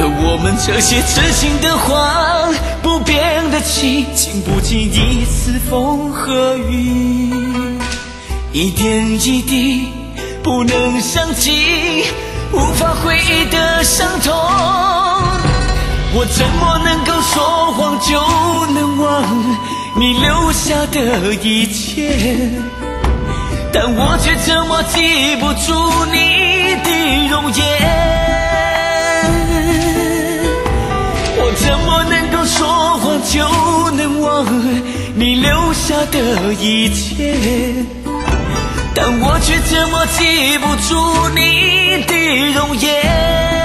我们这些痴心的话，不变的情，经不起一次风和雨，一点一滴不能想起，无法回忆的伤痛。我怎么能够说谎就能忘你留下的一切？但我却怎么记不住你的容颜？我怎么能够说谎就能忘你留下的一切？但我却怎么记不住你的容颜？